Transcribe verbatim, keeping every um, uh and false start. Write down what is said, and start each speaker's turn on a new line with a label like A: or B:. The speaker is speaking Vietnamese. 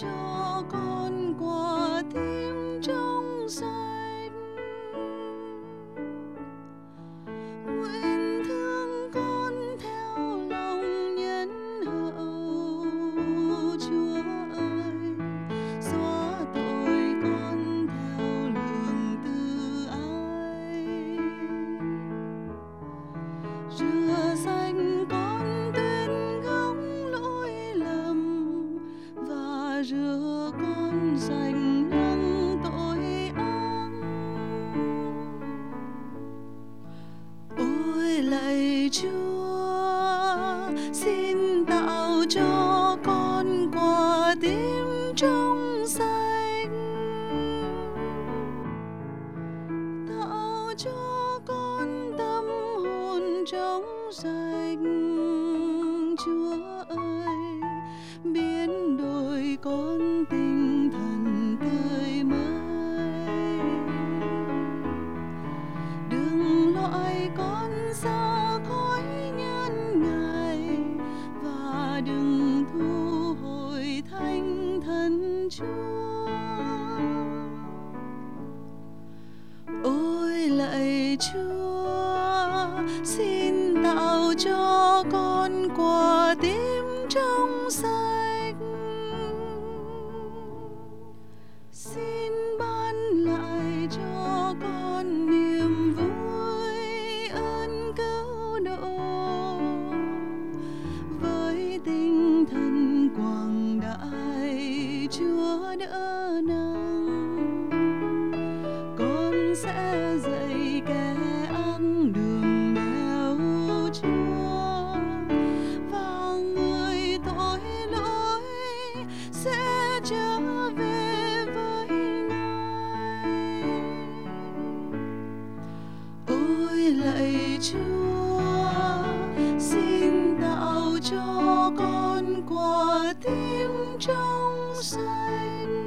A: cho con quả tim trong xanh. Nguyện thương con theo lòng nhân hậu, Chúa ơi, xóa tội con theo lương tư ái, rửa sạch con tuyên gốc lỗi lầm và rửa con sạch lắng tội ác. Ôi lạy Chúa, xin tạo cho con quả tim trong xanh, tạo cho con tâm hồn trong sạch. Chúa ơi, biến đổi con tinh thần tươi mới, đừng loại con xa khói nhân ngài và đừng thu hồi thánh thần Chúa. Ôi lạy Chúa, xin tạo cho con quả tim trong sạch, xin ban lại cho con niềm vui ơn cứu độ với tinh thần quảng đại Chúa đỡ nâng. Con sẽ dạy kẻ ác đường nẻo Chúa, và người tội lỗi sẽ trở về với Ngài. Ôi lạy Chúa, xin tạo cho con quả tim trong xanh,